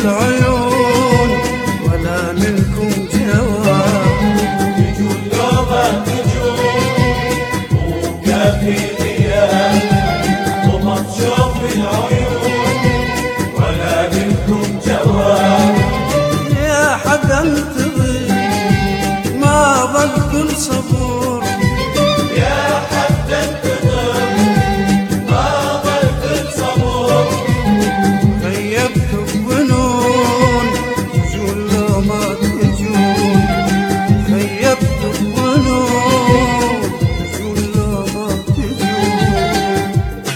العيون ولا منكم جواب. تجون لو ما تجون وكافي غياب وما تشوف العيون ولا منكم جواب. يا حدا انتظر ما ظل كل صبور. يا حدا انتظر ما ظل كل صبور. غيبت الظنون تجون لو ما تجون. غيبت الظنون تجون لو ما تجون.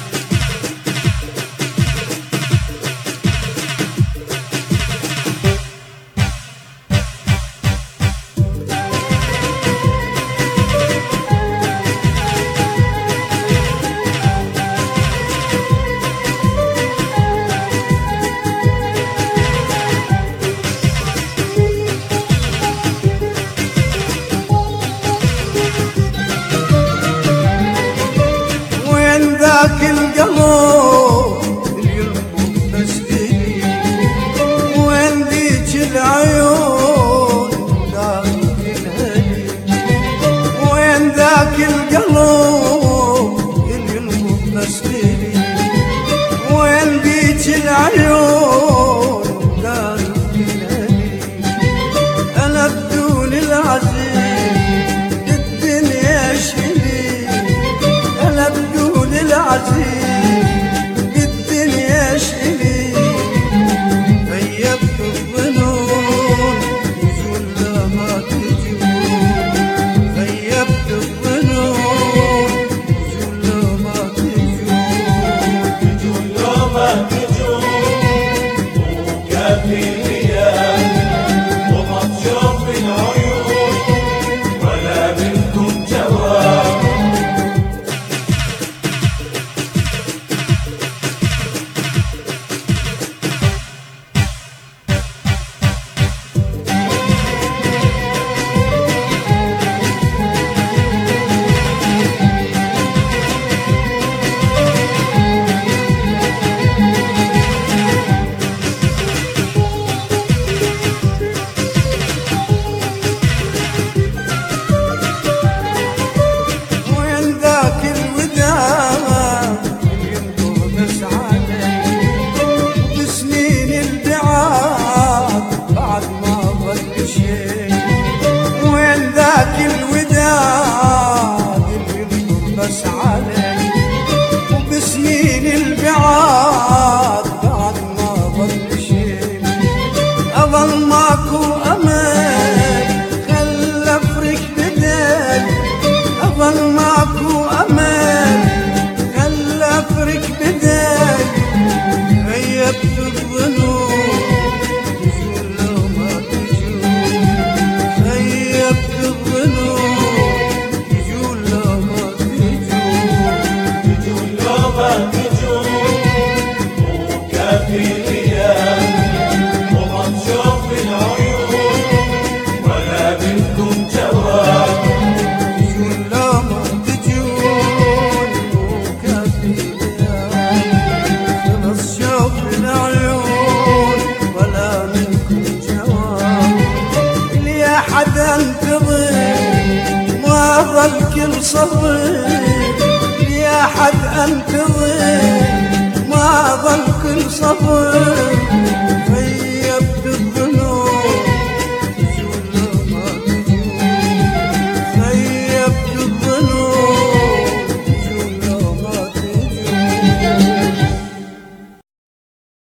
ذاك القلب اللي يلمم مسكيني، وين ذيك العيون ذاك الهدي. وين ذاك القلب اللي يلمم مسكيني، وين ذيك العيون ذاك الهدي. أنا بدون العزيز الدنيا شيلي. أنا بدون العزيز بالدنيا شيلي. غيبت الظنون تجون لا ما تجون. غيبت الظنون تجون لا ما تجون. تجون لو ما تجون وكافي غياب وما تشوف العيون ولا منكم جواب. وبسنين البعاد بعد ما ظل شيء. أظل ماكو أمل خل أفرق بدل. أظل ماكو أمل خل أفرق بدل. غيبت الظنون تجون لو ما تجون. غيبت الظنون تجون لو ما تجون. تجون لو ما تجون وكافي غياب وما تشوف العيون ولا منكم جواب. تجون لو ما تجون وكافي غياب خلص شوف العيون ولا منكم جواب. يا حدا انتظر ما ظل كل صبر. يا حد انتظر ما ظل كل صبر. غيبت الظنون تجون لو ما تجون. غيبت الظنون تجون لو ما تجون.